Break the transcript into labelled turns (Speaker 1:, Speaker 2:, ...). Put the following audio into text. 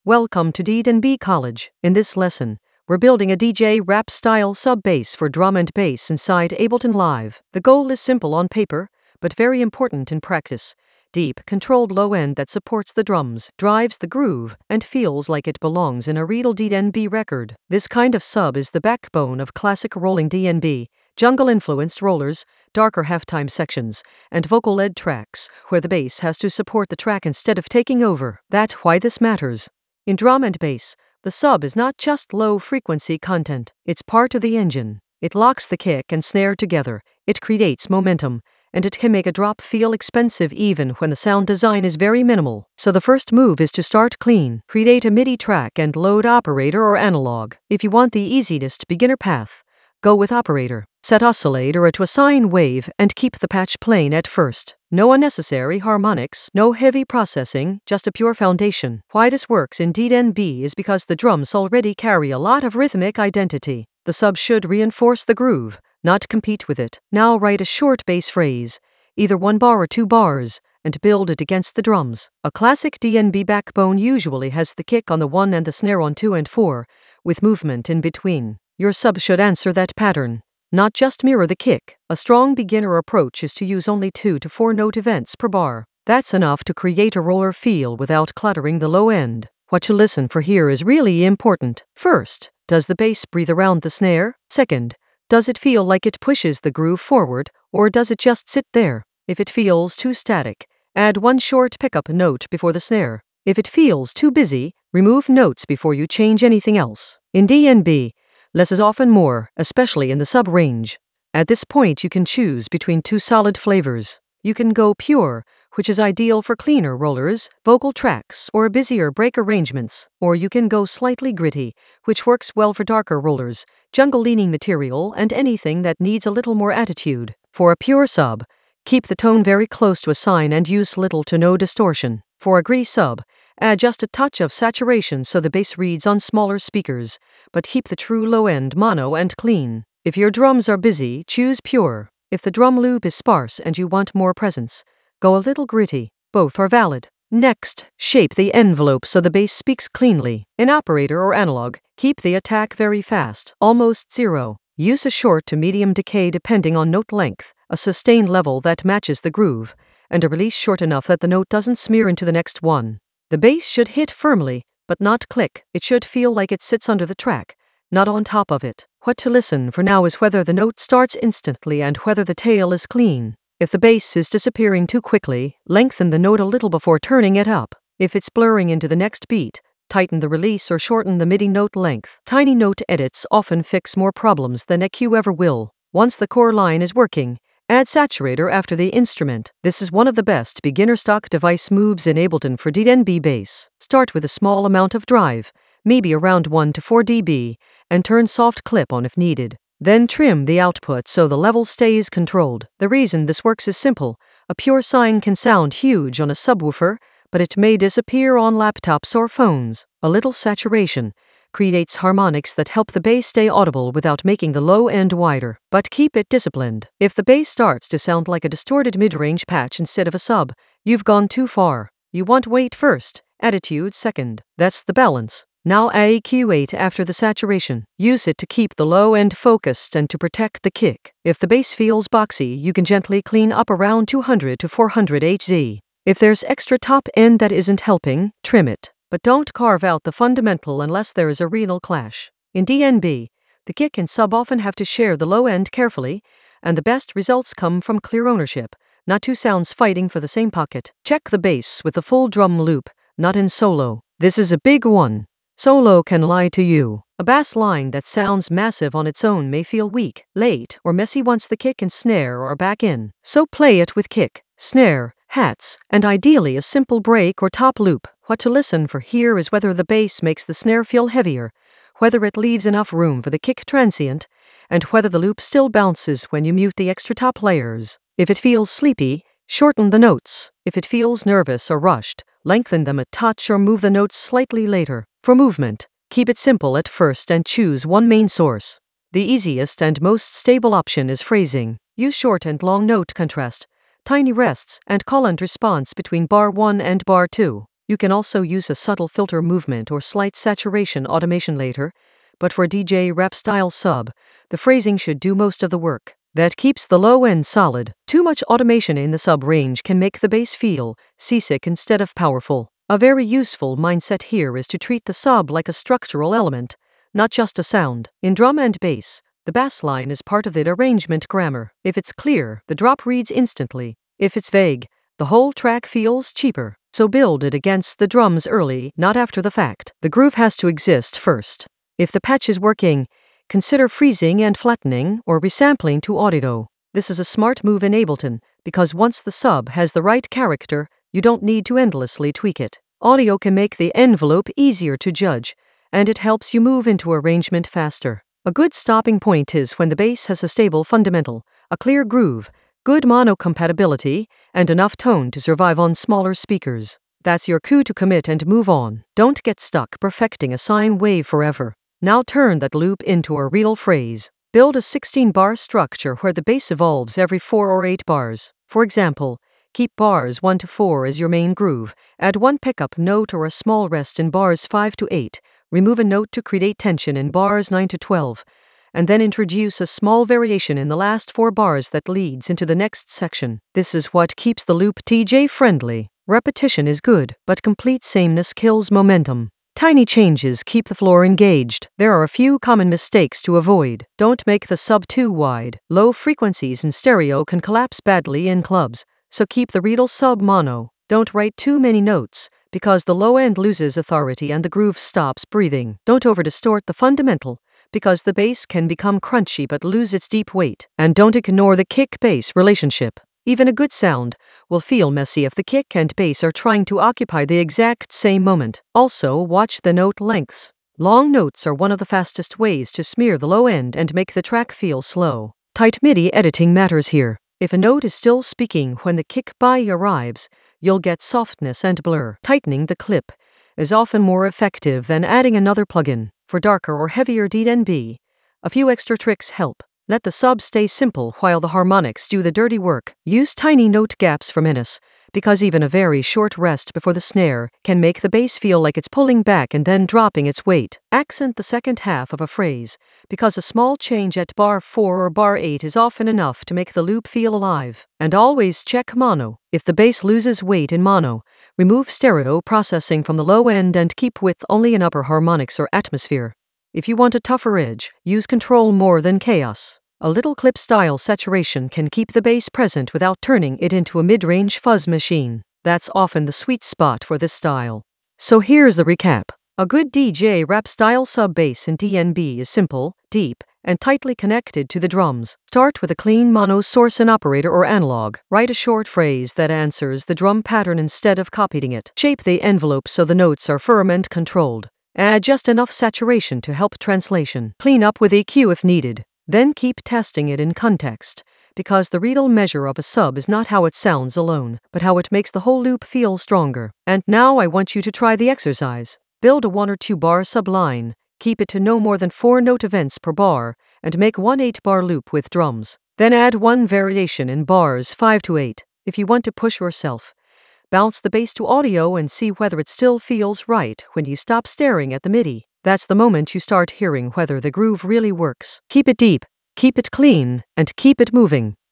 Speaker 1: Welcome to D&B College. In this lesson, we're building a DJ rap style sub bass for drum and bass inside Ableton Live. The goal is simple on paper, but very important in practice. Deep, controlled low end that supports the drums, drives the groove, and feels like it belongs in a real D&B record. This kind of sub is the backbone of classic rolling D&B, jungle-influenced rollers, darker halftime sections, and vocal-led tracks, where the bass has to support the track instead of taking over. That's why this matters. In drum and bass, the sub is not just low-frequency content, it's part of the engine. It locks the kick and snare together, it creates momentum, and it can make a drop feel expensive even when the sound design is very minimal. So the first move is to start clean. Create a MIDI track and load operator or analog. If you want the easiest beginner path, go with operator. Set oscillator to a sine wave and keep the patch plain at first. No unnecessary harmonics, no heavy processing, just a pure foundation. Why this works in D&B is because the drums already carry a lot of rhythmic identity. The sub should reinforce the groove, not compete with it. Now write a short bass phrase, either 1 bar or 2 bars, and build it against the drums. A classic D&B backbone usually has the kick on the 1 and the snare on 2 and 4, with movement in between. Your sub should answer that pattern, not just mirror the kick. A strong beginner approach is to use only 2 to 4 note events per bar. That's enough to create a roller feel without cluttering the low end. What to listen for here is really important. First, does the bass breathe around the snare? Second, does it feel like it pushes the groove forward, or does it just sit there? If it feels too static, add 1 short pickup note before the snare. If it feels too busy, remove notes before you change anything else. In D&B, less is often more, especially in the sub range. At this point you can choose between 2 solid flavors. You can go pure, which is ideal for cleaner rollers, vocal tracks, or busier break arrangements. Or you can go slightly gritty, which works well for darker rollers, jungle-leaning material, and anything that needs a little more attitude. For a pure sub, keep the tone very close to a sine and use little to no distortion. For a gris sub, add just a touch of saturation so the bass reads on smaller speakers, but keep the true low end mono and clean. If your drums are busy, choose pure. If the drum loop is sparse and you want more presence, go a little gritty. Both are valid. Next, shape the envelope so the bass speaks cleanly. In operator or analog, keep the attack very fast, almost 0. Use a short to medium decay depending on note length, a sustain level that matches the groove, and a release short enough that the note doesn't smear into the next one. The bass should hit firmly, but not click. It should feel like it sits under the track, not on top of it. What to listen for now is whether the note starts instantly and whether the tail is clean. If the bass is disappearing too quickly, lengthen the note a little before turning it up. If it's blurring into the next beat, tighten the release or shorten the MIDI note length. Tiny note edits often fix more problems than EQ ever will. Once the core line is working, add saturator after the instrument. This is one of the best beginner stock device moves in Ableton for D&B bass. Start with a small amount of drive, maybe around 1 to 4 dB, and turn soft clip on if needed. Then trim the output so the level stays controlled. The reason this works is simple. A pure sine can sound huge on a subwoofer, but it may disappear on laptops or phones. A little saturation creates harmonics that help the bass stay audible without making the low end wider. But keep it disciplined. If the bass starts to sound like a distorted mid-range patch instead of a sub, you've gone too far. You want weight first, attitude second. That's the balance. Now EQ8 after the saturation. Use it to keep the low end focused and to protect the kick. If the bass feels boxy, you can gently clean up around 200 to 400 Hz. If there's extra top end that isn't helping, trim it. But don't carve out the fundamental unless there is a real clash. In D&B, the kick and sub often have to share the low end carefully, and the best results come from clear ownership, not 2 sounds fighting for the same pocket. Check the bass with the full drum loop, not in solo. This is a big one. Solo can lie to you. A bass line that sounds massive on its own may feel weak, late, or messy once the kick and snare are back in. So play it with kick, snare, hats, and ideally a simple break or top loop. What to listen for here is whether the bass makes the snare feel heavier, whether it leaves enough room for the kick transient, and whether the loop still bounces when you mute the extra top layers. If it feels sleepy, shorten the notes. If it feels nervous or rushed, lengthen them a touch or move the notes slightly later. For movement, keep it simple at first and choose 1 main source. The easiest and most stable option is phrasing. Use short and long note contrast, tiny rests, and call and response between bar 1 and bar 2. You can also use a subtle filter movement or slight saturation automation later, but for DJ rap style sub, the phrasing should do most of the work. That keeps the low end solid. Too much automation in the sub range can make the bass feel seasick instead of powerful. A very useful mindset here is to treat the sub like a structural element, not just a sound. In drum and bass, the bass line is part of the arrangement grammar. If it's clear, the drop reads instantly. If it's vague, the whole track feels cheaper. So build it against the drums early, not after the fact. The groove has to exist first. If the patch is working, consider freezing and flattening or resampling to audio. This is a smart move in Ableton, because once the sub has the right character, you don't need to endlessly tweak it. Audio can make the envelope easier to judge, and it helps you move into arrangement faster. A good stopping point is when the bass has a stable fundamental, a clear groove, good mono compatibility, and enough tone to survive on smaller speakers. That's your cue to commit and move on. Don't get stuck perfecting a sine wave forever. Now turn that loop into a real phrase. Build a 16-bar structure where the bass evolves every 4 or 8 bars. For example, keep bars 1 to 4 as your main groove, add one pickup note or a small rest in bars 5 to 8, remove a note to create tension in bars 9 to 12, and then introduce a small variation in the last 4 bars that leads into the next section. This is what keeps the loop DJ friendly. Repetition is good, but complete sameness kills momentum. Tiny changes keep the floor engaged. There are a few common mistakes to avoid. Don't make the sub too wide. Low frequencies in stereo can collapse badly in clubs, so keep the real sub mono. Don't write too many notes, because the low end loses authority and the groove stops breathing. Don't over-distort the fundamental, because the bass can become crunchy but lose its deep weight. And don't ignore the kick-bass relationship. Even a good sound will feel messy if the kick and bass are trying to occupy the exact same moment. Also, watch the note lengths. Long notes are one of the fastest ways to smear the low end and make the track feel slow. Tight MIDI editing matters here. If a note is still speaking when the kick by arrives, you'll get softness and blur. Tightening the clip is often more effective than adding another plugin. For darker or heavier DNB, a few extra tricks help. Let the sub stay simple while the harmonics do the dirty work. Use tiny note gaps for menace, because even a very short rest before the snare can make the bass feel like it's pulling back and then dropping its weight. Accent the second half of a phrase, because a small change at bar 4 or bar 8 is often enough to make the loop feel alive. And always check mono. If the bass loses weight in mono, remove stereo processing from the low end and keep width only in upper harmonics or atmosphere. If you want a tougher edge, use control more than chaos. A little clip-style saturation can keep the bass present without turning it into a mid-range fuzz machine. That's often the sweet spot for this style. So here's the recap. A good DJ rap-style sub-bass in DNB is simple, deep, and tightly connected to the drums. Start with a clean mono source and operator or analog. Write a short phrase that answers the drum pattern instead of copying it. Shape the envelope so the notes are firm and controlled. Add just enough saturation to help translation. Clean up with EQ if needed. Then keep testing it in context, because the real measure of a sub is not how it sounds alone, but how it makes the whole loop feel stronger. And now I want you to try the exercise. Build a 1 or 2 bar sub line, keep it to no more than 4 note events per bar, and make one 8-bar loop with drums. Then add one variation in bars 5 to 8. If you want to push yourself, bounce the bass to audio and see whether it still feels right when you stop staring at the MIDI. That's the moment you start hearing whether the groove really works. Keep it deep, keep it clean, and keep it moving.